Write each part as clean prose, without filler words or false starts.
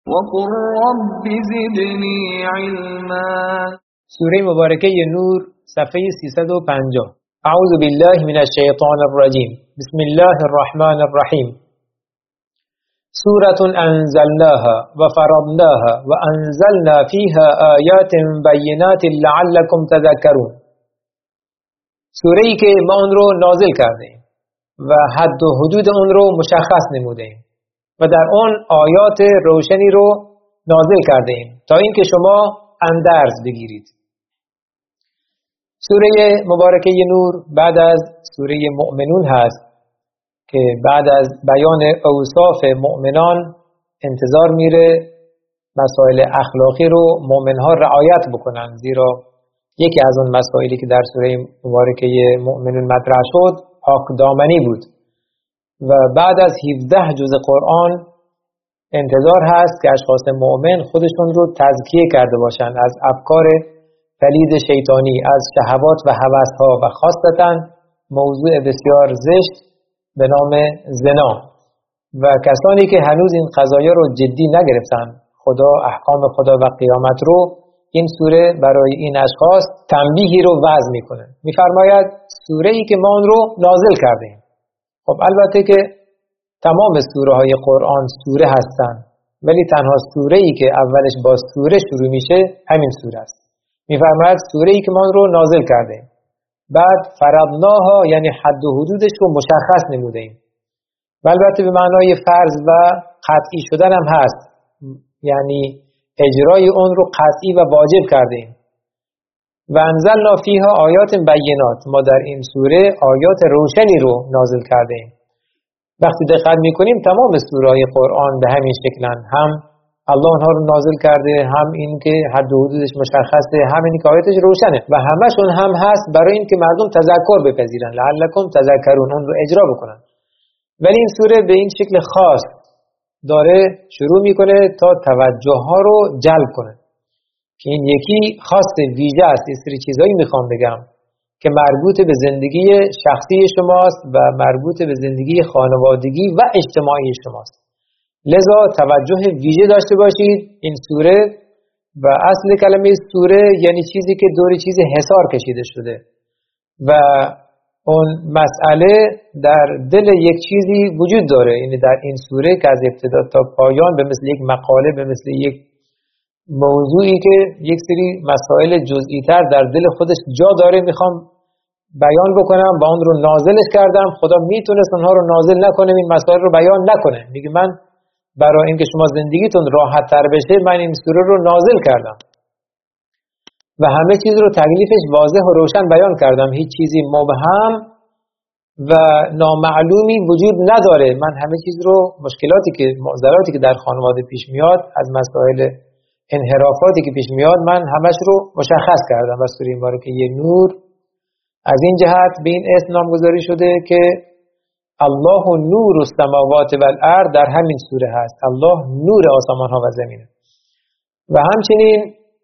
وقل رب زدني علما. سوره مبارکه نور صفحه 350. اعوذ بالله من الشیطان الرجیم. بسم الله الرحمن الرحیم. سورة انزلناها وفرضناها وانزلنا فيها آیات بینات لعلكم تذکرون. سوره ای که ما اون رو نازل کردیم و حد و حدود اون رو مشخص نمودیم و در اون آیات روشنی رو نازل کردیم تا اینکه شما اندرز بگیرید. سوره مبارکه نور بعد از سوره مؤمنون هست که بعد از بیان اوصاف مؤمنان انتظار میره مسائل اخلاقی رو مؤمنها رعایت بکنن، زیرا یکی از اون مسائلی که در سوره مبارکه مؤمنون مطرح شد پاکدامنی بود و بعد از 17 جز قرآن انتظار هست که اشخاص مؤمن خودشون رو تزکیه کرده باشن از افکار پلید شیطانی، از شهوات و هوس‌ها و خاصتاً موضوع بسیار زشت به نام زنا. و کسانی که هنوز این قضایا رو جدی نگرفتن، خدا احکام خدا و قیامت رو، این سوره برای این اشخاص تنبیهی رو وضع میکنه. میفرماید سوره ای که ما اون رو نازل کردیم. خب البته که تمام سوره های قرآن سوره هستن، ولی تنها سوره ای که اولش با سوره شروع میشه همین سوره است. میفرماید سوره ای که ما اون رو نازل کردیم، بعد فرضناها یعنی حد و حدودش رو مشخص نمودیم و البته به معنای فرض و قطعی شدن هم هست، یعنی اجرای اون رو قطعی و واجب کردیم. و انزلنا فیها آیات بینات، ما در این سوره آیات روشنی رو نازل کردیم. وقتی دقت میکنیم تمام سوره های قرآن به همین شکلن، هم الله اونها رو نازل کرده، هم این که حد و حدودش مشخصه، هم این که آیاتش روشنه و همشون هم هست برای این که مردم تذکر بپذیرن، لعلکم تذکرون، اون رو اجرا بکنن. ولی این سوره به این شکل خاص داره شروع میکنه تا توجه ها رو جلب کنه که این یکی خاص ویژه است. این سری چیزایی میخوام بگم که مربوط به زندگی شخصی شماست و مربوط به زندگی خانوادگی و اجتماعی شماست، لذا توجه ویژه داشته باشید. این سوره و اصل کلمه سوره یعنی چیزی که دور چیز حصار کشیده شده و اون مسئله در دل یک چیزی وجود داره. یعنی در این سوره که از ابتدا تا پایان به مثل یک مقاله، به مثل یک موضوعی که یک سری مسائل جزئی تر در دل خودش جا داره میخوام بیان بکنم و اون رو نازلش کردم. خدا میتونست اونها رو نازل نکنه، این مسائل رو بیان نکنه. میگه من برای اینکه شما زندگیتون راحت تر بشه من این سوره رو نازل کردم و همه چیز رو تکلیفش واضح و روشن بیان کردم، هیچ چیزی مبهم و نامعلومی وجود نداره. من همه چیز رو، مشکلاتی که معضلاتی که در خانواده پیش میاد، از مسائل انحرافاتی که پیش میاد، من همش رو مشخص کردم. و سوره مبارکه نور از این جهت به این اسم نامگذاری شده که الله نور السماوات و الارض در همین سوره هست. الله نور آسمان ها و زمینه و همچنین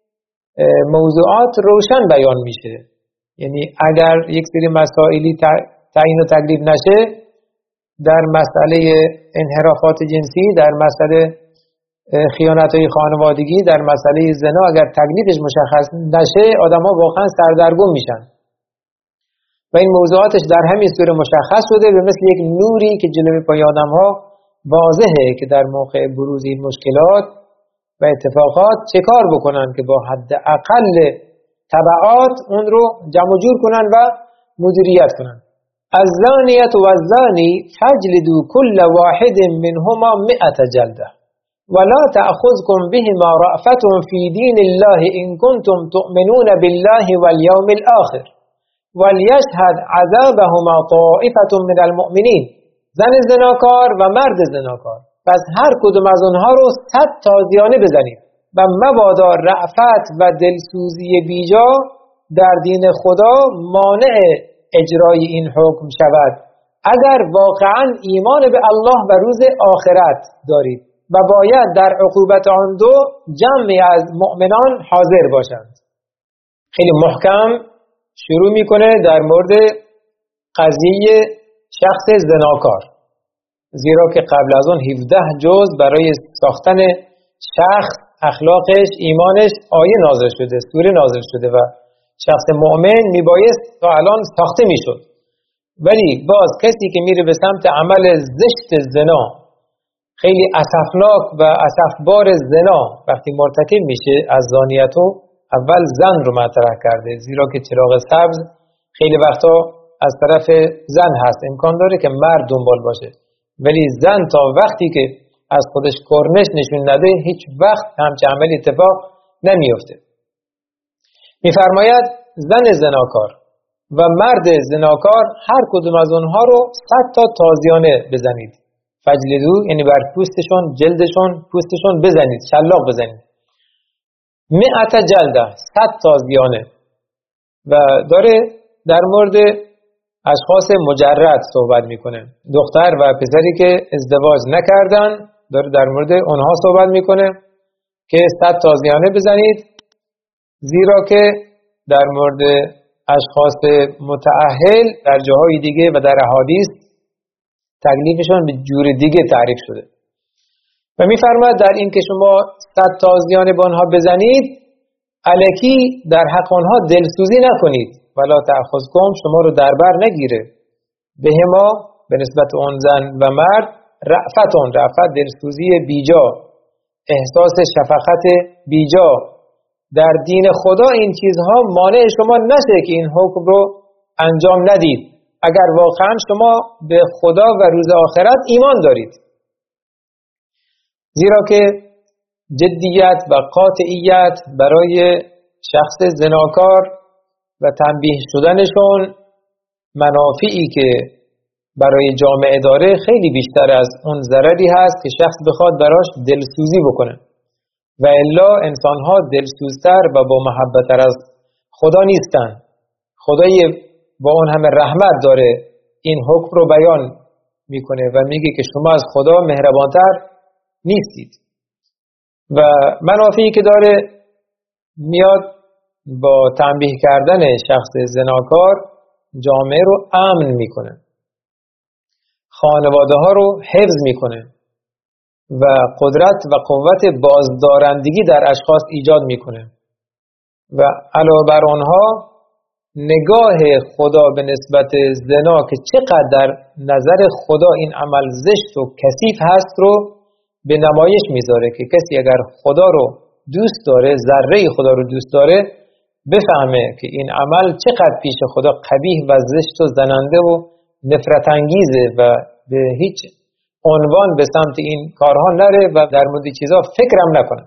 موضوعات روشن بیان میشه. یعنی اگر یک سری مسائلی تعیین و تکلیف نشه، در مسئله انحرافات جنسی، در مسئله خیانت‌های خانوادگی، در مسئله زنا، اگر تکلیفش مشخص نشه آدم‌ها واقعا سردرگم میشن و این موضوعاتش در همین سوره مشخص شده به مثل یک نوری که جلوی پای آدم‌ها واضحه که در موقع بروز این مشکلات و اتفاقات چه کار بکنن که با حد اقل تبعات اون رو جمع جور کنن و مدیریت کنن. الزانیة والزانی فاجلدوا كل واحد منهما 100 جلده ولا تأخذكم بهما رأفة في دين الله إن كنتم تؤمنون بالله واليوم الآخر وليشهد عذابهما طائفة من المؤمنين. زن زناکار و مرد زناکار، پس هر کدوم از اونها رو 100 تازیانه بزنید و مبادا رأفت و دلسوزی بیجا در دین خدا مانع اجرای این حکم شود اگر واقعا ایمان به الله و روز آخرت دارید و باید در عقوبت آن دو جمعی از مؤمنان حاضر باشند. خیلی محکم شروع میکنه در مورد قضیه شخص زناکار، زیرا که قبل از اون 17 جز برای ساختن شخص اخلاقش، ایمانش آیه نازل شده، سوره نازل شده و شخص مؤمن میبایست تا الان ساخته میشد. ولی باز کسی که میره به سمت عمل زشت زنا، خیلی اسفناک و اسفبار زنا، وقتی مرتکب میشه از زانیتو، اول زن رو مطرح کرده، زیرا که چراغ سبز خیلی وقتا از طرف زن هست، امکان داره که مرد دنبال باشه، ولی زن تا وقتی که از خودش کرنش نشون نده هیچ وقت همچه عمل اتفاق نمیفته. میفرماید زن زناکار و مرد زناکار هر کدوم از اونها رو 100 تا تازیانه بزنید. فجلدو یعنی بر پوستشون، جلدشون، پوستشون بزنید، شلاق بزنید. 100 جلده، 100 تازیانه. و داره در مورد اشخاص مجرد صحبت میکنه، دختر و پسری که ازدواج نکردن، داره در مورد اونها صحبت میکنه که 100 تازیانه بزنید، زیرا که در مورد اشخاص متأهل در جاهای دیگه و در احادیث تکلیفشون به جور دیگه تعریف شده. و میفرماید در این که شما 100 تازیانه به آنها بزنید، الکی در حق آنها دلسوزی نکنید، ولا تأخذکم، شما رو در بر نگیره، بهما به نسبت اون زن و مرد، رأفت دلسوزی بیجا، احساس شفقت بیجا در دین خدا. این چیزها مانع شما نشه که این حکم رو انجام ندید، اگر واقعا شما به خدا و روز آخرت ایمان دارید، زیرا که جدیت و قاطعیت برای شخص زناکار و تنبیه شدنشون منافعی که برای جامعه داره خیلی بیشتر از اون ضرری هست که شخص بخواد براش دلسوزی بکنه. و الا انسانها دلسوزتر و با محبت‌تر از خدا نیستن. خدای با اون همه رحمت داره این حکم رو بیان میکنه و میگه که شما از خدا مهربانتر نیستید. و منافعی که داره میاد با تنبیه کردن شخص زناکار جامعه رو امن میکنه، خانواده ها رو حفظ میکنه و قدرت و قوت بازدارندگی در اشخاص ایجاد میکنه و علاوه بر آنها نگاه خدا به نسبت زنا که چقدر در نظر خدا این عمل زشت و کثیف هست رو به نمایش میذاره که کسی اگر خدا رو دوست داره، ذره خدا رو دوست داره، بفهمه که این عمل چقدر پیش خدا قبیح و زشت و زننده و نفرت انگیزه و به هیچ عنوان به سمت این کارها نره و در مورد چیزا فکرم نکنه.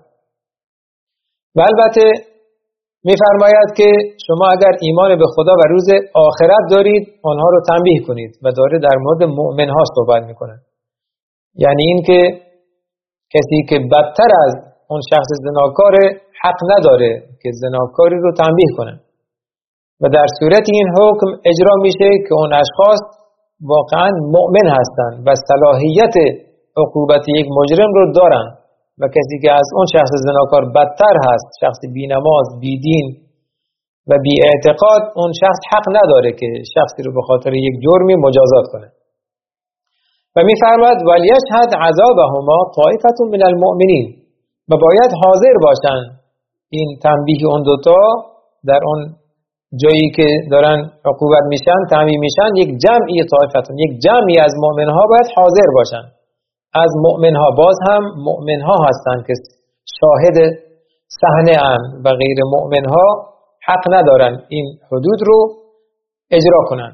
و البته میفرماید که شما اگر ایمان به خدا و روز آخرت دارید آنها رو تنبیه کنید و داره در مورد مؤمن ها صحبت میکنه. یعنی این که کسی که بدتر از اون شخص زناکار حق نداره که زناکاری رو تنبیه کنه و در صورت این حکم اجرا میشه که اون اشخاص واقعا مؤمن هستن و صلاحیت عقوبت یک مجرم رو دارن و کسی که از اون شخص زناکار بدتر هست، شخص بی نماز، بی دین و بی اعتقاد، اون شخص حق نداره که شخصی رو به خاطر یک جرمی مجازات کنه. و میفرماید ولیشهد عذابهما طائفة من المؤمنین، و باید حاضر باشن این تنبیه اون دوتا در اون جایی که دارن عقوبت میشن، تنبیه میشن، یک جمعی طائفتون، یک جمعی از مؤمنها باید حاضر باشن. از مؤمنها باز هم مؤمنها هستن که شاهد صحنه ان و غیر مؤمنها حق ندارن این حدود رو اجرا کنن.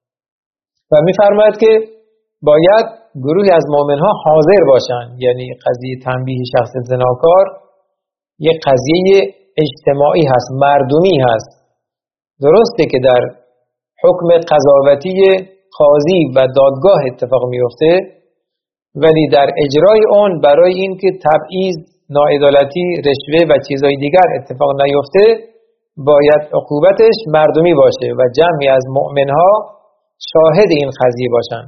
و میفرماید که باید گروهی از مؤمنها حاضر باشن، یعنی قضیه تنبیه شخص زناکار یک قضیه اجتماعی هست، مردمی هست. درسته که در حکم قضاوتی قاضی و دادگاه اتفاق میفته، ولی در اجرای اون برای این که تبعیض، ناعدالتی، رشوه و چیزهای دیگر اتفاق نیفته باید عقوبتش مردمی باشه و جمعی از مؤمنها شاهد این قضیه باشن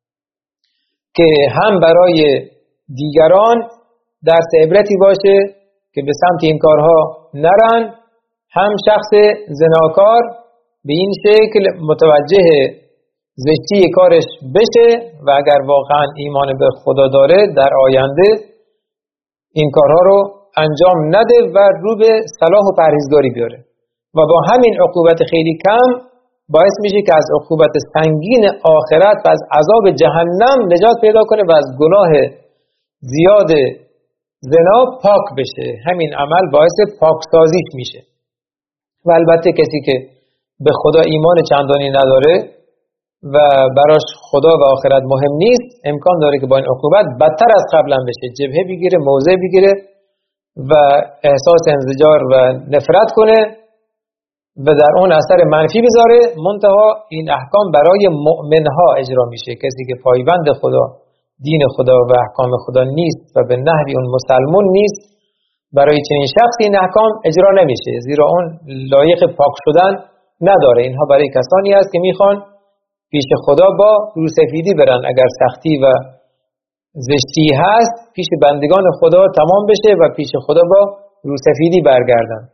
که هم برای دیگران درس عبرتی باشه که به سمت این کارها نرن، هم شخص زناکار به این شکل متوجه زشتی کارش بشه و اگر واقعا ایمان به خدا داره در آینده این کارها رو انجام نده و رو به صلاح و پرهیزگاری بیاره و با همین عقوبت خیلی کم باعث میشه که از عقوبت سنگین آخرت و از عذاب جهنم نجات پیدا کنه و از گناه زیاد زنا پاک بشه. همین عمل باعث پاکسازیش میشه. و البته کسی که به خدا ایمان چندانی نداره و براش خدا و آخرت مهم نیست، امکان داره که با این عقوبت بدتر از قبلا بشه، جبهه بگیره، موضع بگیره و احساس انزجار و نفرت کنه و در اون اثر منفی بذاره. منتها این احکام برای مؤمنها اجرا میشه. کسی که پایبند خدا، دین خدا و احکام خدا نیست و به نحوی اون مسلمون نیست، برای چنین شخصی این احکام اجرا نمیشه، زیرا اون لایق پاک شدن نداره. اینها برای کسانی است که میخوان پیش خدا با روسفیدی برن. اگر سختی و زشتی هست پیش بندگان خدا تمام بشه و پیش خدا با روسفیدی برگردن.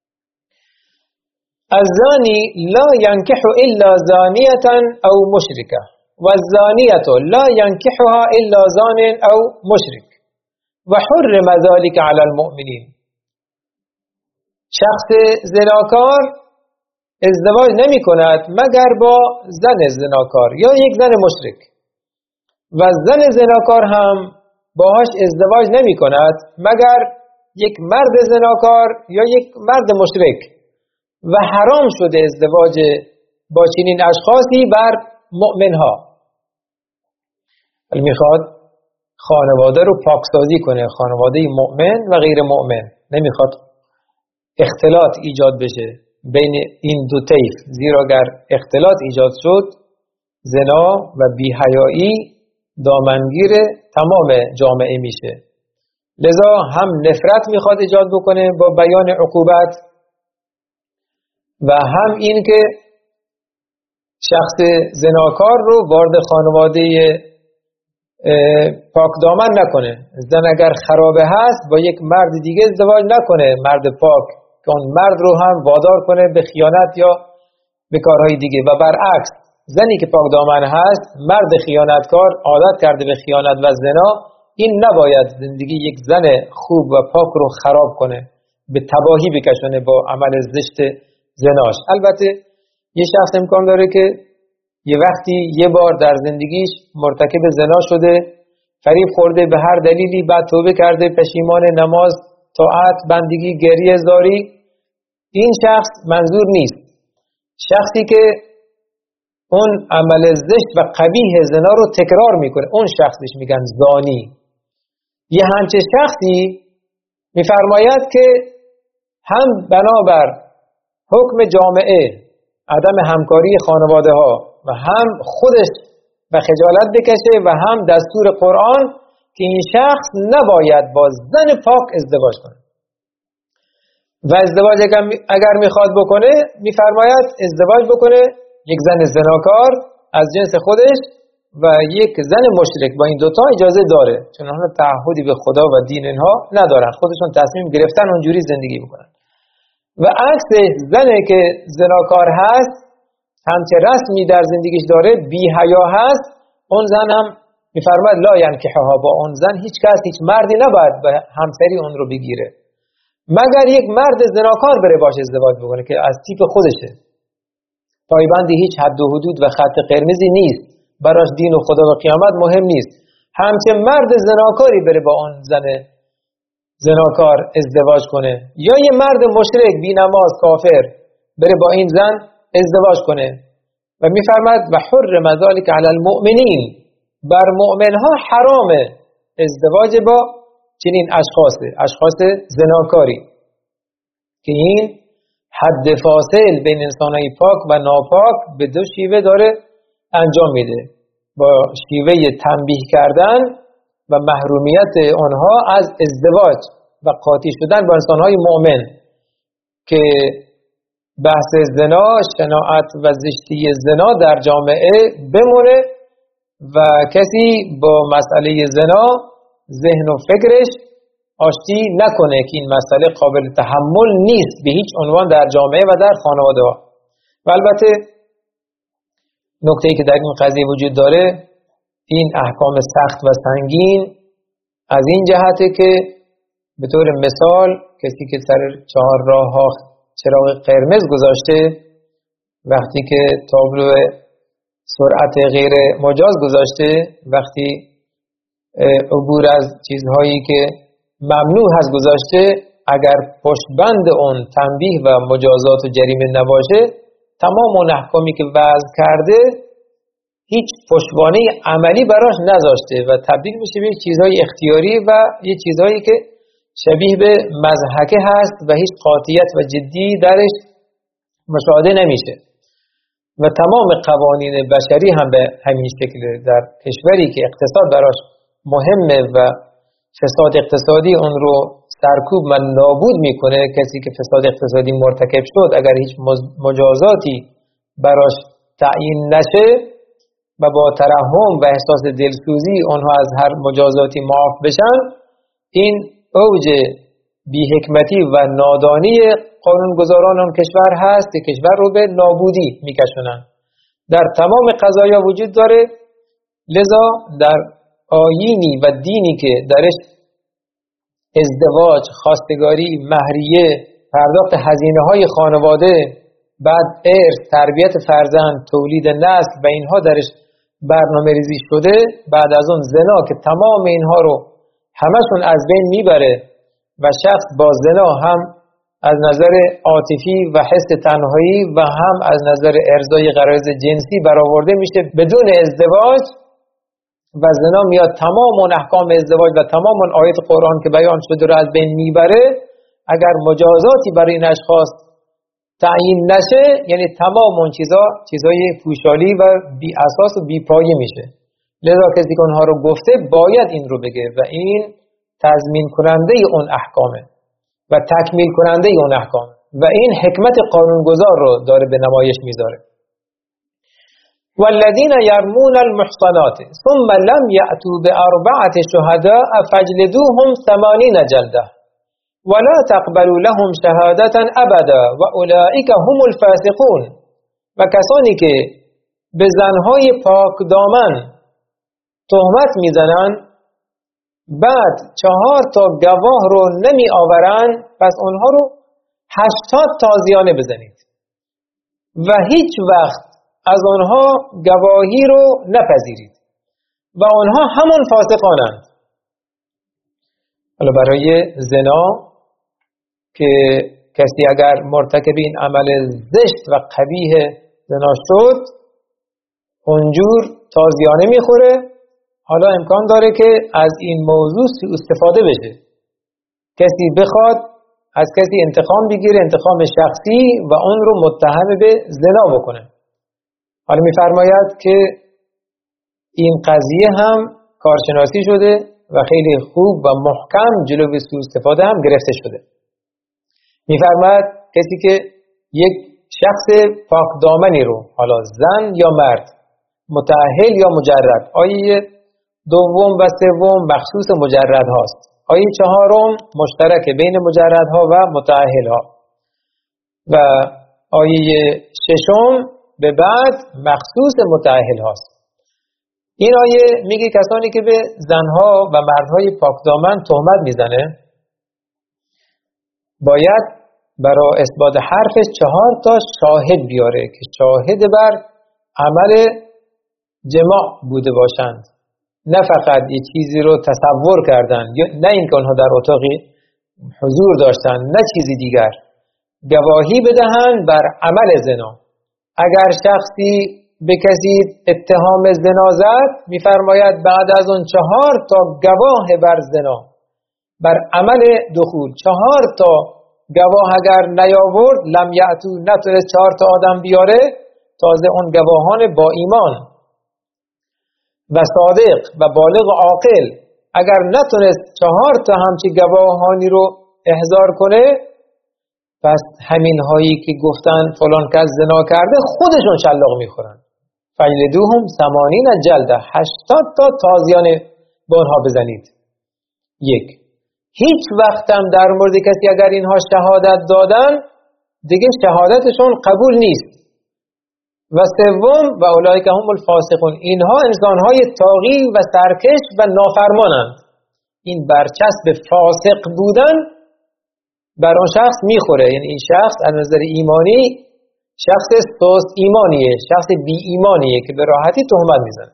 الزانی لا ينكح الا زانیه او مشرکه و الزانیه لا ينكحها الا زان او مشرک و حرم ذلك علی المؤمنین. شخص زناکار ازدواج نمی کند مگر با زن زناکار یا یک زن مشرک و زن زناکار هم باهاش ازدواج نمی کند مگر یک مرد زناکار یا یک مرد مشرک و حرام شده ازدواج با چنین اشخاصی بر مؤمنها. ولی میخواد خانواده رو پاکسازی کنه، خانواده مؤمن و غیر مؤمن. نمیخواد اختلاط ایجاد بشه بین این دو طیف، زیرا اگر اختلاط ایجاد شد زنا و بی‌حیایی دامنگیر تمام جامعه میشه. لذا هم نفرت میخواد ایجاد بکنه با بیان عقوبت و هم این که شخص زناکار رو وارد خانواده پاک دامن نکنه. زن اگر خرابه هست با یک مرد دیگه ازدواج نکنه، مرد پاک، که اون مرد رو هم وادار کنه به خیانت یا به کارهای دیگه. و برعکس زنی که پاک دامن هست، مرد خیانتکار عادت کرده به خیانت و زنا، این نباید زندگی یک زن خوب و پاک رو خراب کنه، به تباهی بکشونه با عمل زشت زناش. البته یه شخص امکان داره که یه وقتی یه بار در زندگیش مرتکب زنا شده، فریب خورده به هر دلیلی، بعد توبه کرده، پشیمان، نماز، طاعت، بندگی، گریه زاری، این شخص منظور نیست. شخصی که اون عمل زشت و قبیح زنا رو تکرار میکنه، اون شخصش میگن زانی. یه همچه شخصی میفرماید که هم بنابر حکم جامعه عدم همکاری خانواده ها و هم خودش و خجالت بکشه و هم دستور قرآن که این شخص نباید با زن پاک ازدواج کنه و ازدواج اگر میخواد بکنه میفرماید ازدواج بکنه یک زن زناکار از جنس خودش و یک زن مشرک. با این دوتا اجازه داره، چون آنها تعهدی به خدا و دین اینها ندارن، خودشون تصمیم گرفتن اونجوری زندگی بکنن. و عکس زنی که زناکار هست، همچه رسمی در زندگیش داره، بی حیا هست، اون زن هم میفرماید لا ینکحها، با اون زن هیچ کس، هیچ مردی نباید به همسری اون رو بگیره مگر یک مرد زناکار بره باشه ازدواج بکنه که از تیپ خودشه، پایبندی هیچ حد و حدود و خط قرمزی نیست، براش دین و خدا و قیامت مهم نیست. همچه مرد زناکاری بره با اون زن زناکار ازدواج کنه، یا یه مرد مشرک بی نماز کافر بره با این زن ازدواج کنه. و میفرماید و حرم ذلک علی المؤمنین، بر مؤمنها حرامه ازدواج با چنین اشخاص زناکاری، که این حد فاصل بین انسانهای پاک و ناپاک به دو شیوه داره انجام میده، با شیوه تنبیه کردن و محرومیت آنها از ازدواج و قاطی شدن با انسانهای مؤمن، که بحث زنا، شناعت و زشتی زنا در جامعه بمونه و کسی با مسئله زنا ذهن و فکرش آشتی نکنه که این مسئله قابل تحمل نیست به هیچ عنوان در جامعه و در خانواده ها. و البته نکته‌ای که در این قضیه وجود داره، این احکام سخت و سنگین از این جهته که به طور مثال کسی که سر چهارراه ها چراغ قرمز گذاشته، وقتی که تابلو سرعت غیر مجاز گذاشته، وقتی عبور از چیزهایی که ممنوع هست گذاشته، اگر پشتبند اون تنبیه و مجازات و جریمه نباشه، تمام اون احکامی که وضع کرده هیچ پشتوانه عملی براش نذاشته و تبدیل میشه به چیزهای اختیاری و یه چیزهایی که شبیه به مضحکه هست و هیچ قاطعیت و جدی درش مشاهده نمیشه. و تمام قوانین بشری هم به همین شکل، در کشوری که اقتصاد براش مهمه و فساد اقتصادی اون رو سرکوب و نابود میکنه، کسی که فساد اقتصادی مرتکب شد اگر هیچ مجازاتی براش تعیین نشه و با ترحم و احساس دلسوزی اونها از هر مجازاتی معاف بشن، این اوج بی‌حکمتی و نادانی قانونگذاران اون کشور هست که کشور رو به نابودی میکشونن. در تمام قضایا وجود داره، لذا در آیینی و دینی که درش ازدواج، خواستگاری، مهریه، پرداخت هزینه‌های خانواده، بعد ارث، تربیت فرزند، تولید نسل و اینها درش برنامه ریزی شده، بعد از اون زنا که تمام اینها رو همشون از بین میبره و شخص با زنا هم از نظر عاطفی و حس تنهایی و هم از نظر ارضای غرایز جنسی برآورده میشه بدون ازدواج و زنا میاد تمام اون احکام ازدواج و تمام اون آیات قرآن که بیان شده رو از بین میبره. اگر مجازاتی برای این اشخاص تعیین نشه، یعنی تمام اون چیزای پوشالی و بی اساس و بی پایه میشه. لذا کسی که اونها رو گفته باید این رو بگه و این تضمین کننده اون احکامه و تکمیل کننده اون احکام و این حکمت قانونگذار رو داره به نمایش میذاره. والذین یرمون المحصنات ثم لم یأتوا بأربعة شهداء فاجلدوهم 80 جلده ولا تقبلوا لهم شهادة ابدا واولئک هم الفاسقون. و کسانی که به زنهای پاک دامن تهمت میزنن بعد 4 تا گواه رو نمی آورن، پس اونها رو 80 تازیانه بزنید و هیچ وقت از اونها گواهی رو نپذیرید و اونها همون فاسقانند. حالا برای زنا که کسی اگر مرتکب این عمل زشت و قبیح زنا شد اونجور تازیانه میخوره. حالا امکان داره که از این موضوع استفاده بشه، کسی بخواد از کسی انتقام بگیره، انتقام شخصی، و اون رو متهم به زنا بکنه. حالا میفرماید که این قضیه هم کارشناسی شده و خیلی خوب و محکم جلوی سوء استفاده هم گرفته شده. میفرماید کسی که یک شخص پاک دامنی رو، حالا زن یا مرد، متأهل یا مجرد، آیه 2 و 3 مخصوص مجرد هاست، آیه 4 مشترک بین مجردها و متأهل ها و آیه 6 به بعد مخصوص متأهل هاست. این آیه میگه کسانی که به زنها و مردهای پاکدامن تهمت میزنه باید برای اثبات حرفش 4 تا شاهد بیاره که شاهد بر عمل جماع بوده باشند، نه فقط یه چیزی رو تصور کردن، نه اینکه اونها در اتاقی حضور داشتن، نه چیزی دیگر، گواهی بدهند بر عمل زنا. اگر شخصی به کسی اتهام زنا زد، میفرماید بعد از اون 4 تا گواه بر زنا، بر عمل دخول، 4 تا گواه اگر نیاورد، لم یأتو، نتونست 4 تا آدم بیاره، تازه اون گواهان با ایمان و صادق و بالغ عاقل اگر نتونست 4 تا همچی گواهانی رو احضار کنه، پس همین هایی که گفتن فلان کس زنا کرده خودشون شلاق میخورن. فجلدوهم 80 جلده، 80 تا تازیانه به اونها بزنید. 1. هیچ وقت هم در مورد کسی اگر اینها شهادت دادن دیگه شهادتشون قبول نیست. و 3 و اولئک هم الفاسقون، اینها انسانهای طاغی و سرکش و نافرمانند. این برچسب فاسق بودن بر آن شخص میخوره. یعنی این شخص از نظر ایمانی شخص سست ایمانیه، شخص بی ایمانیه که به راحتی تهمت میزنه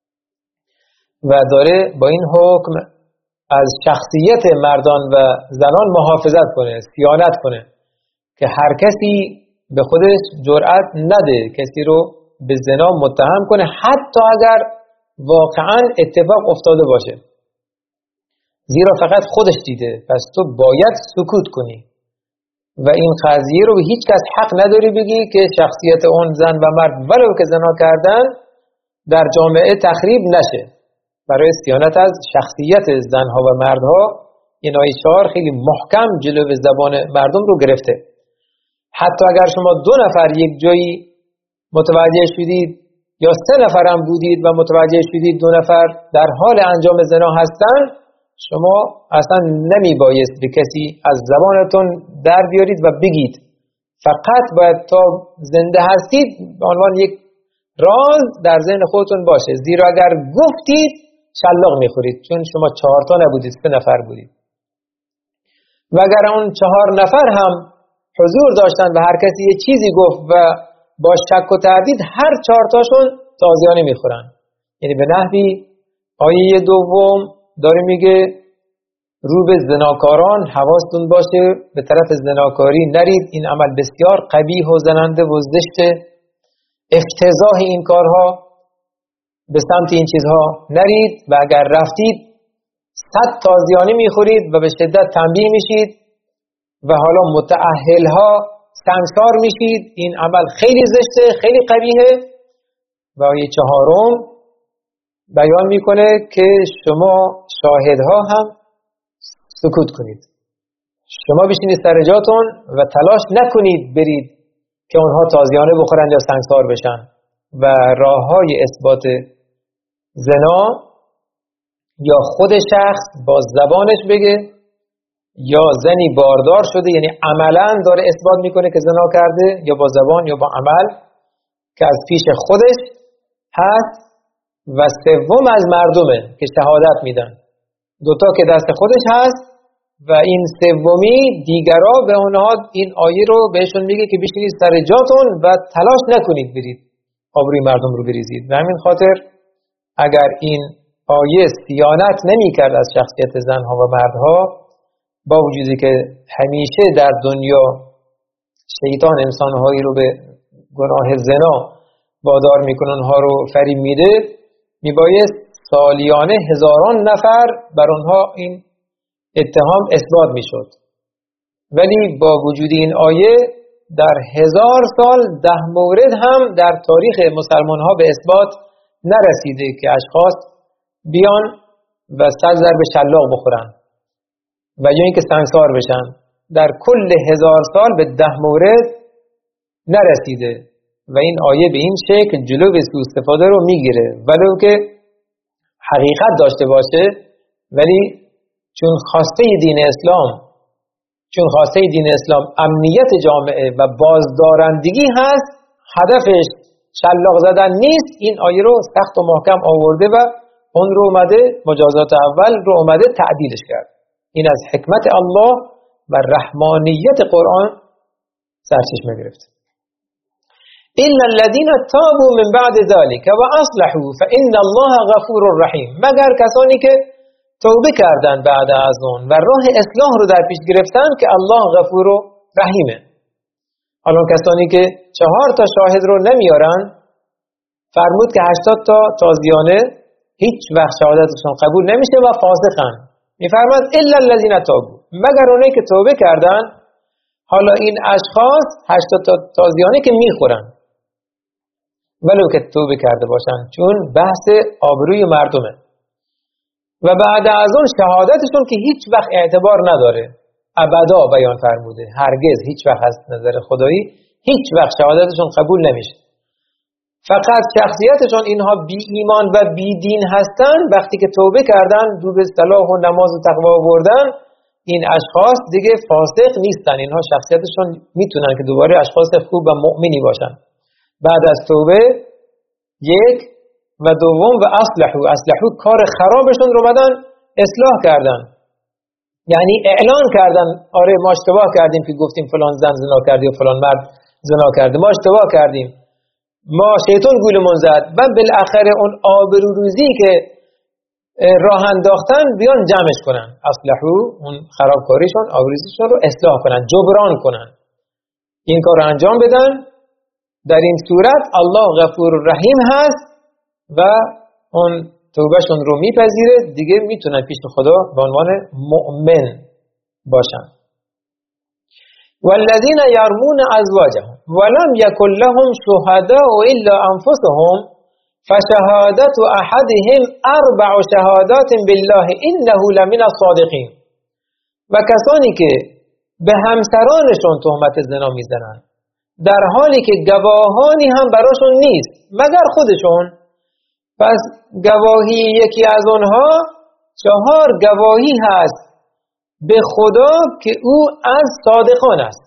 و داره با این حکم از شخصیت مردان و زنان محافظت کنه، صیانت کنه که هر کسی به خودش جرأت نده کسی رو به زنا متهم کنه، حتی اگر واقعا اتفاق افتاده باشه، زیرا فقط خودش دیده. پس تو باید سکوت کنی و این قضیه رو به هیچ کس حق نداری بگی که شخصیت اون زن و مرد ولو که زنا کردن در جامعه تخریب نشه. برای صیانت از شخصیت زنها و مردها این آیه 4 خیلی محکم جلو زبان مردم رو گرفته. حتی اگر شما 2 نفر یک جایی متوجه شدید یا 3 نفر هم بودید و متوجه شدید 2 نفر در حال انجام زنا هستن، شما اصلا نمی بایست به کسی از زبانتون در بیارید و بگید. فقط باید تا زنده هستید به عنوان یک راز در ذهن خودتون باشه، زیرا اگر گفتید شلاق میخورید، چون شما 4 تا نبودید، 3 نفر بودید. و اگر اون 4 نفر هم حضور داشتن و هر کسی یه چیزی گفت و با شک و تردید، هر 4 تاشون تازیانه میخورن. یعنی به نحوی آیه 2 داره میگه رو به زناکاران حواستون باشه، به طرف زناکاری نرید، این عمل بسیار قبیح و زننده و زشته. افتضاح این کارها، به سمت این چیزها نرید و اگر رفتید 100 تازیانه میخورید و به شدت تنبیه میشید و حالا متأهلها سنگسار میشید. این عمل خیلی زشته، خیلی قبیحه. و آیه 4 بیان میکنه که شما شاهدها هم سکوت کنید. شما بشینید سر جاتون و تلاش نکنید برید که اونها تازیانه بخورن یا سنگسار بشن. و راههای اثبات زنا یا خود شخص با زبانش بگه یا زنی باردار شده، یعنی عملاً داره اثبات میکنه که زنا کرده، یا با زبان یا با عمل که از پیش خودش هست. و 3 از مردمه که شهادت میدن، 2 تا که دست خودش هست و این 3 دیگرها به اونها این آیه رو بهشون میگه که بشینید سر جاتون و تلاش نکنید برید آبروی مردم رو بریزید. و همین خاطر اگر این آیه صیانت نمی کرد از شخصیت زنها و مردها، با وجودی که همیشه در دنیا شیطان انسانهایی رو به گناه زنا وادار میکنه، اونها رو فریب میده، میبایست سالیانه هزاران نفر بر اونها این اتهام اثبات میشد. ولی با وجود این آیه در 1000 سال 10 مورد هم در تاریخ مسلمان ها به اثبات نرسیده که اشخاص بیان و 100 ضرب شلاق بخورن و یا اینکه سنگسار بشن. در کل 1000 سال به 10 مورد نرسیده و این آیه به این شکل جلو به سوء استفاده رو میگیره، ولو که حقیقت داشته باشه. ولی چون خواسته دین اسلام امنیت جامعه و بازدارندگی هست، هدفش شلاق زدن نیست، این آیه رو سخت و محکم آورده و اون رو اومده مجازات اول رو اومده تعدیلش کرد. این از حکمت الله و رحمانیت قرآن سرچشمه گرفت. إلا الذين تابوا من بعد ذلك واصلحوا فإن الله غفور رحیم، مگر کسانی که توبه کردن بعد از اون و راه اصلاح رو در پیش گرفتن که الله غفور و رحیمه. الان کسانی که 4 تا شاهد رو نمیارن، فرمود که 80 تا تازیانه هیچ وقت شهادتشون قبول نمیشه و فاسقن. میفرماد الا الذين تابوا، مگر اونایی که توبه کردن. حالا این اشخاص 80 تا تازیانه که میخورن ولو که توبه کرده باشن، چون بحث آبروی مردمه. و بعد از اون شهادتشون که هیچ وقت اعتبار نداره، ابدا بیان فرموده، هرگز هیچ وقت از نظر خدایی هیچ وقت شهادتشون قبول نمیشه. فقط شخصیتشون اینها بی ایمان و بی دین هستن. وقتی که توبه کردن، رو به صلاح و نماز و تقوا آوردن، این اشخاص دیگه فاسق نیستن. اینها شخصیتشون میتونن که دوباره اشخاص خوب و مؤمنی باشن بعد از توبه. 1 و 2 و اصلحو کار خرابشون رو بدن اصلاح کردن، یعنی اعلان کردن آره ما اشتباه کردیم که گفتیم فلان زن زنا کرده و فلان مرد زنا کرده، ما اشتباه کردیم، ما شیطان گولمون زد. و بالاخره اون آبروریزی که راه انداختن بیان جمعش کنن، اصلحو، اون خرابکاریشون آبروریزیشون رو اصلاح کنن، جبران کنن، این کار رو انجام بدن. در این صورت الله غفور رحیم هست و اون توبهشون رو میپذیره، دیگه میتونن پیش خدا به عنوان مؤمن باشن. والذین یرمون ازواجهم ولم یکن لهم شهداء الا انفسهم فشهادت احدهم 4 شهادات بالله انه لمن الصادقین. و کسانی که به همسرانشون تهمت زنا میزنن در حالی که گواهانی هم براشون نیست مگر خودشون، پس گواهی یکی از اونها 4 گواهی هست به خدا که او از صادقان است.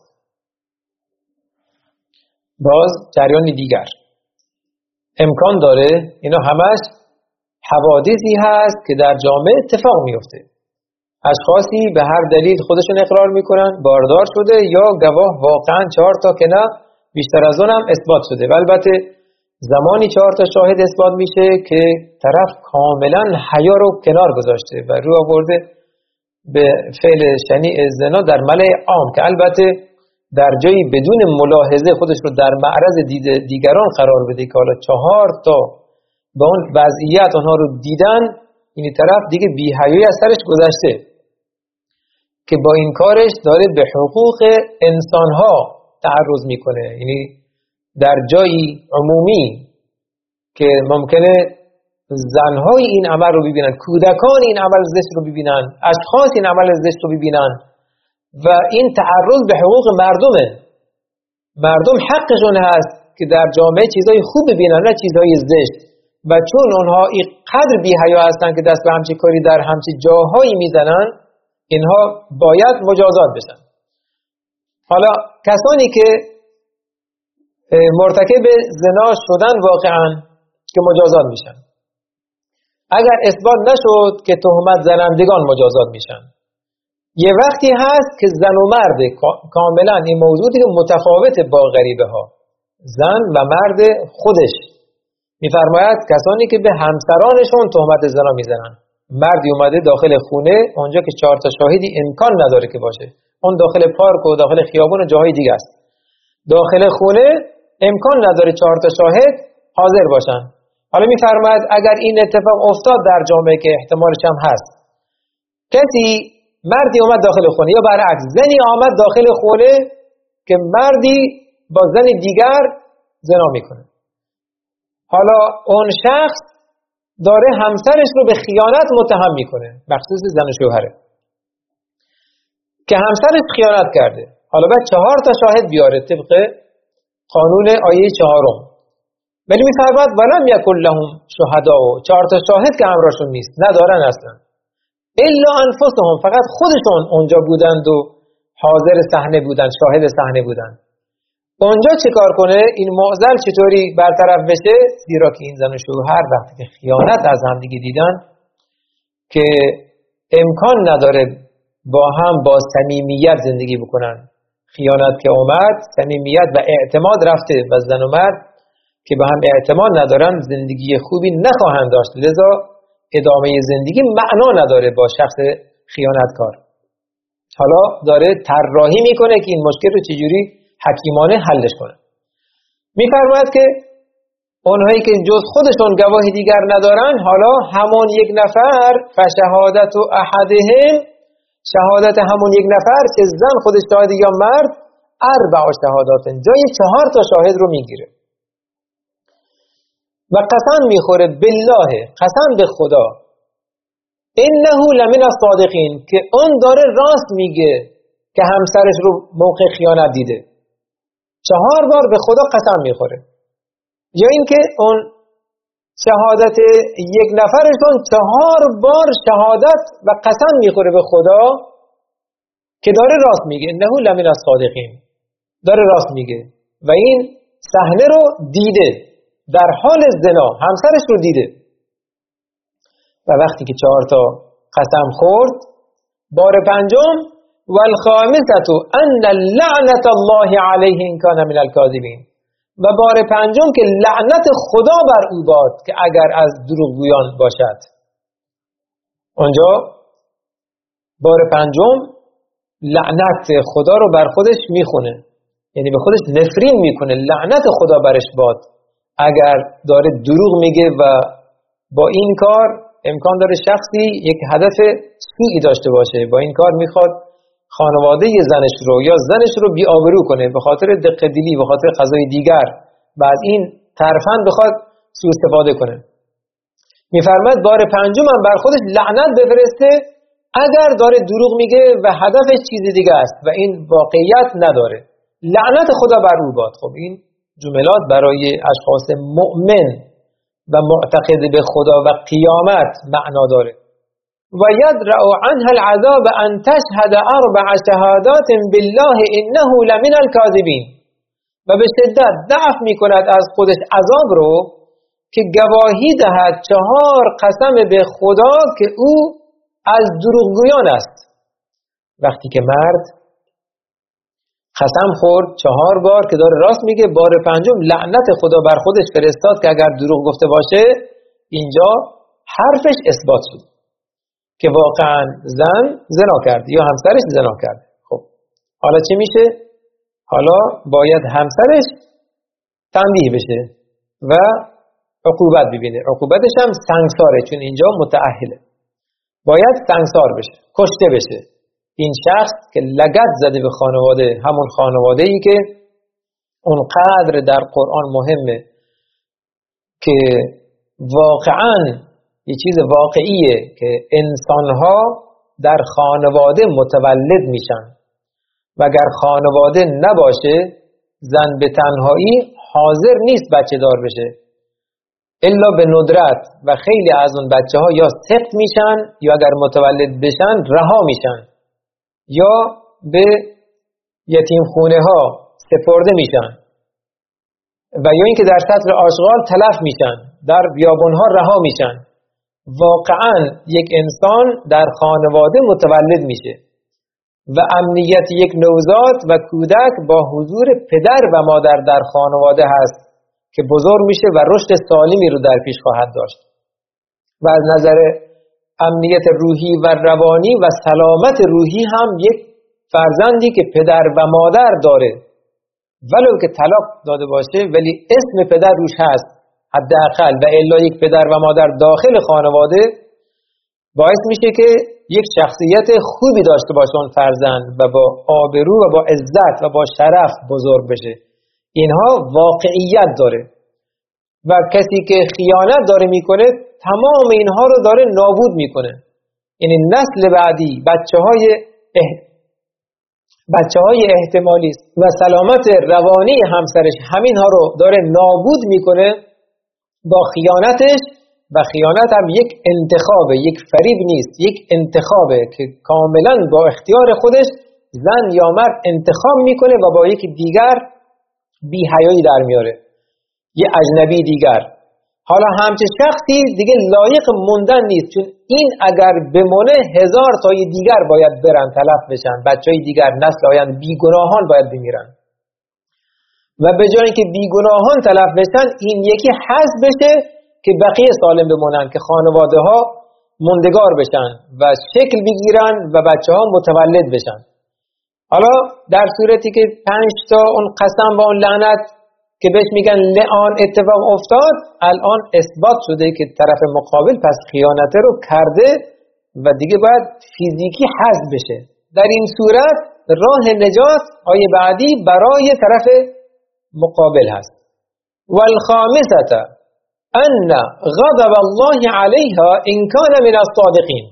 باز جریان دیگر امکان داره اینا همش حوادثی هست که در جامعه اتفاق میفته، اشخاصی به هر دلیل خودشون اقرار میکنن باردار شده یا گواه واقعا 4 تا که نه بیشتر از اونم اثبات شده. و البته زمانی 4 تا شاهد اثبات میشه که طرف کاملا حیا رو کنار گذاشته و رو آورده به فعل شنیع زنا در ملأ عام، که البته در جایی بدون ملاحظه خودش رو در معرض دید دیگران قرار بده که حالا 4 تا با اون وضعیت اونها رو دیدن، این طرف دیگه بی‌حیایی از سرش گذشته که با این کارش داره به حقوق انسانها تعرض میکنه. یعنی در جایی عمومی که ممکنه زنهای این عمل رو ببینن، کودکان این عمل زشت رو ببینن، اشخاص این عمل زشت رو ببینن و این تعرض به حقوق مردمه. مردم حقشون هست که در جامعه چیزای خوب ببینن نه چیزای زشت، و چون اونها اینقدر بی‌حیا هستن که دست به همچین کاری در همچین جاهایی میزنن، اینها باید مجازات بشن. حالا کسانی که مرتکب زنا شدن واقعا که مجازات میشن، اگر اثبات نشد که تهمت زنندگان مجازات میشن. یه وقتی هست که زن و مرد کاملا این موضوعی که متفاوت با غریبه ها، زن و مرد خودش میفرماید کسانی که به همسرانشون تهمت زنا میزنن، مردی اومده داخل خونه اونجا که 4 تا شاهدی امکان نداره که باشه، اون داخل پارک و داخل خیابون و جاهای دیگه است، داخل خونه امکان نداره 4 تا شاهد حاضر باشن. حالا میفرماید اگر این اتفاق افتاد در جامعه که احتمالش هم هست، کسی مردی اومد داخل خونه یا برعکس زنی آمد داخل خونه که مردی با زن دیگر زنا میکنه، حالا اون شخص داره همسرش رو به خیانت متهم میکنه، مخصوص زن و شوهره که همسرش خیانت کرده. حالا باید 4 تا شاهد بیاره طبق قانون آیه 4. ولی میفرماید ولم یکن لهم شهداء، 4 تا شاهد که همراهشون نیست، ندارن اصلا، الا انفسهم، فقط خودشون اونجا بودند و حاضر صحنه بودند، شاهد صحنه بودند. اونجا چه کار کنه؟ این معضل چطوری برطرف بشه؟ زیرا که این زن و شوهر وقتی که خیانت از هم دیگه دیدن که امکان نداره با هم با صمیمیت زندگی بکنن، خیانت که اومد صمیمیت و اعتماد رفته و زن و مرد که به هم اعتماد ندارن زندگی خوبی نخواهند داشت، لذا ادامه زندگی معنا نداره با شخص خیانتکار. حالا داره طراحی میکنه که این مشکل رو چجوری حکیمانه حلش کنه. میفرماید که اونهایی که جز خودشون گواهی دیگر ندارن، حالا همون یک نفر فشهادت و احدهم، شهادت همون یک نفر که زن خودش شاهد یا مرد 4 شهادات، جای 4 تا شاهد رو میگیره و قسم میخوره بالله، قسم به خدا، انه لمن الصادقین، که اون داره راست میگه که همسرش رو موقع خیانت دیده. 4 بار به خدا قسم میخوره، یا اینکه اون شهادت یک نفرشون 4 بار شهادت و قسم میخوره به خدا که داره راست میگه، انه لمن الصادقین، داره راست میگه و این صحنه رو دیده، در حال زنا همسرش رو دیده. و وقتی که 4 تا قسم خورد. بار پنجم والخامسة ان لعنت الله علیه ان کان من الکاذبین، و بار پنجم که لعنت خدا بر او باد که اگر از دروغگویان باشد. اونجا بار پنجم لعنت خدا رو بر خودش میخونه، یعنی به خودش نفرین میکنه، لعنت خدا برش باد اگر داره دروغ میگه و با این کار امکان داره شخصی یک هدف سوئی داشته باشه. با این کار میخواد خانواده زنش رو یا زنش رو بی‌آبرو کنه به خاطر دقیق‌دلی، به خاطر قضای دیگر و از این ترفند بخواد سوء استفاده کنه. میفرماید بار پنجم هم بر خودش لعنت بفرسته اگر داره دروغ میگه و هدفش چیز دیگه است و این واقعیت نداره. لعنت خدا بر او باد. خب این جملات برای اشخاص مؤمن و معتقد به خدا و قیامت معنا داره. و یدرأ عنها العذاب ان تشهد 4 شهادات بالله انه لمن الکاذبین، و به شدت دفع میکند از خودش عذاب رو که گواهی دهد 4 قسم به خدا که او از دروغگویان است. وقتی که مرد قسم خورد 4 بار که داره راست میگه، بار پنجم لعنت خدا بر خودش فرستاد که اگر دروغ گفته باشه، اینجا حرفش اثبات شد که واقعا زن زنا کرد یا همسرش زنا کرد. خب حالا چه میشه؟ حالا باید همسرش تنبیه بشه و عقوبت ببینه. عقوبتش هم سنگساره، چون اینجا متأهله. باید سنگسار بشه، کشته بشه. این شخص که لگد زده به خانواده، همون خانواده‌ای که اونقدر در قرآن مهمه که واقعاً یه چیز واقعیه که انسانها در خانواده متولد میشن و اگر خانواده نباشه زن به تنهایی حاضر نیست بچه دار بشه الا به ندرت، و خیلی از اون بچه ها یا سقط میشن یا اگر متولد بشن رها میشن یا به یتیم خونه ها سپرده میشن و یا اینکه در سطر آشغال تلف میشن، در بیابان ها رها میشن. واقعا یک انسان در خانواده متولد میشه و امنیت یک نوزاد و کودک با حضور پدر و مادر در خانواده هست که بزرگ میشه و رشد سالمی رو در پیش خواهد داشت. و از نظر امنیت روحی و روانی و سلامت روحی هم یک فرزندی که پدر و مادر داره ولو که طلاق داده باشه ولی اسم پدر روش هست حداقل، و الا یک پدر و مادر داخل خانواده باعث میشه که یک شخصیت خوبی داشته باشه اون فرزند و با آبرو و با عزت و با شرف بزرگ بشه. اینها واقعیت داره و کسی که خیانت داره میکنه تمام اینها رو داره نابود میکنه. یعنی نسل بعدی بچه های احتمالی و سلامت روانی همسرش همینها رو داره نابود میکنه با خیانتش. و خیانت هم یک انتخابه، یک فریب نیست، یک انتخابه که کاملا با اختیار خودش زن یا مرد انتخاب میکنه و با یکی دیگر بی حیایی در میاره، یه اجنبی دیگر. حالا همچه شخصی دیگه لایق موندن نیست، چون این اگر بمونه 1000 تای دیگر باید برن تلف بشن، بچهای دیگر نسل آینده بیگناهان باید بمیرن و به جای اینکه بیگناهان تلف بشن این یکی حذف بشه که بقیه سالم بمونن، که خانواده ها موندگار بشن و شکل بگیرن و بچه ها متولد بشن. حالا در صورتی که 5 تا اون قسم و اون لعنت که بهش میگن لعان اتفاق افتاد، الان اثبات شده که طرف مقابل پس خیانته رو کرده و دیگه باید فیزیکی حذف بشه. در این صورت راه نجات آیه بعدی برای طرف مقابل هست. والخامسة ان غضب الله علیها ان کان من الصادقین،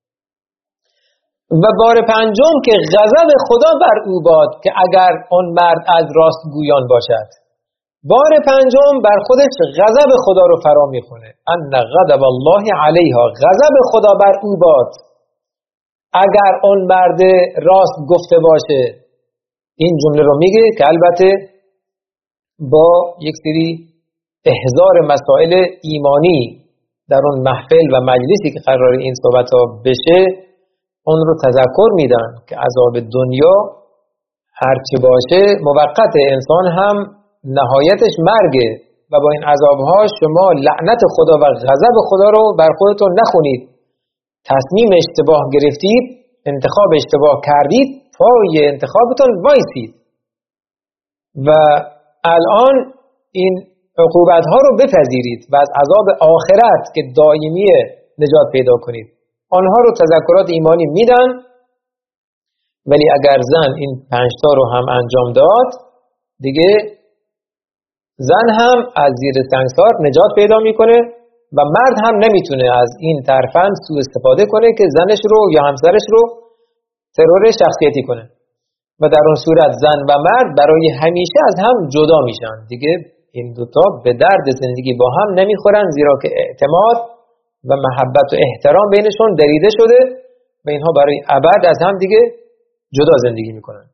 و بار پنجم که غضب خدا بر او باد که اگر آن مرد از راستگویان باشد. بار پنجم بر خودش غضب خدا رو فرا میخونه. ان غضب الله علیها، غضب خدا بر او باد اگر آن مرد راست گفته باشه. این جمله رو میگه که البته با یک سری احضار مسائل ایمانی در اون محفل و مجلسی که قرار این صحبت ها بشه اون رو تذکر میدن که عذاب دنیا هرچی باشه موقت، انسان هم نهایتش مرگه و با این عذابها شما لعنت خدا و غضب خدا رو بر خودتون نخونید. تصمیم اشتباه گرفتید، انتخاب اشتباه کردید، پای انتخابتون وایسید و الان این عقوبت ها رو بپذیرید و از عذاب آخرت که دائمی نجات پیدا کنید. آنها رو تذکرات ایمانی میدن، ولی اگر زن این 5 تا رو هم انجام داد دیگه زن هم از زیر سنگسار نجات پیدا میکنه و مرد هم نمیتونه از این ترفند سوء استفاده کنه که زنش رو یا همسرش رو ترور شخصیتی کنه و در اون صورت زن و مرد برای همیشه از هم جدا میشن. دیگه این دوتا به درد زندگی با هم نمیخورن، زیرا که اعتماد و محبت و احترام بینشون دریده شده و اینها برای ابد از هم دیگه جدا زندگی میکنن.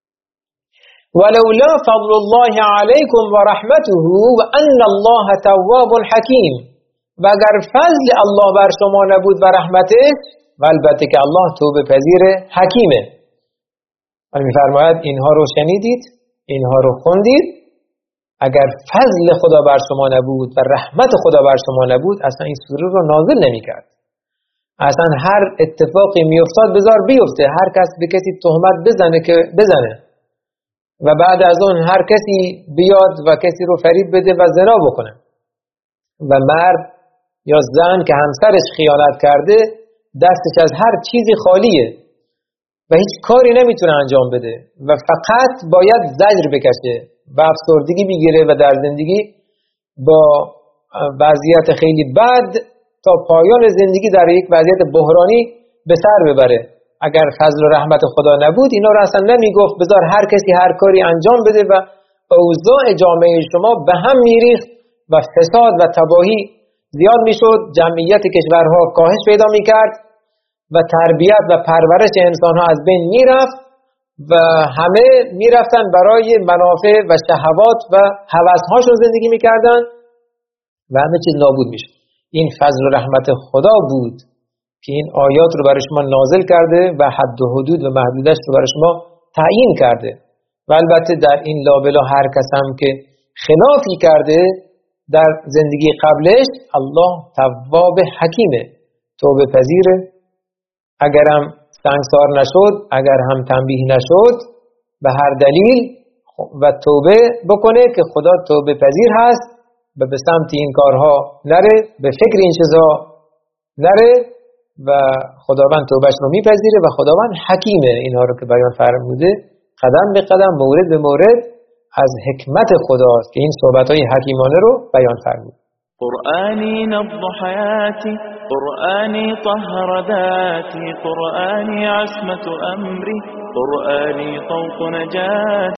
ولولا فضل الله علیکم و رحمته و ان الله تواب حکیم، و اگر فضل الله بر شما نبود و رحمتش، و البته که الله توبه پذیر حکیمه. ولی میفرماید اینها رو شنیدید، اینها رو خوندید، اگر فضل خدا بر شما نبود و رحمت خدا بر شما نبود اصلا این سوره رو نازل نمیکرد. اصلا هر اتفاقی میافتاد بذار بیفته، هر کس به کسی تهمت بزنه که بزنه و بعد از اون هر کسی بیاد و کسی رو فریب بده و زنا بکنه و مرد یا زن که همسرش خیانت کرده دستش از هر چیزی خالیه و هیچ کاری نمیتونه انجام بده و فقط باید زجر بکشه و افسردگی بگیره و در زندگی با وضعیت خیلی بد تا پایان زندگی در یک وضعیت بحرانی به سر ببره. اگر فضل و رحمت خدا نبود اینا رو اصلا نمیگفت بذار هر کسی هر کاری انجام بده و اوضاع جامعه شما به هم میریخت و فساد و تباهی زیاد میشد، جمعیت کشورها کاهش پیدا میکرد و تربیت و پرورش انسانها از بین میرفت و همه میرفتن برای منافع و شهوات و هوسهاشون زندگی میکردن و همه چیز نابود میشد. این فضل و رحمت خدا بود که این آیات رو برای شما نازل کرده و حد و حدود و محدودش رو برای شما تعیین کرده و البته در این لابلا هر کس هم که خلافی کرده در زندگی قبلش الله تواب حکیمه، توبه پذیره. اگر هم سنگسار نشد، اگر هم تنبیه نشد به هر دلیل و توبه بکنه که خدا توبه پذیر هست و به سمت این کارها نره، به فکر این چیزها نره و خداوند توبهش رو میپذیره و خداوند حکیمه. اینها رو که بیان فرموده قدم به قدم مورد به مورد از حکمت خداست که این صحبت‌های حکیمانه رو بیان فرمود. قرآني نبض حياتي، قرآني طهر ذاتي، قرآني عصمة أمري، قرآني طوق نجاتي.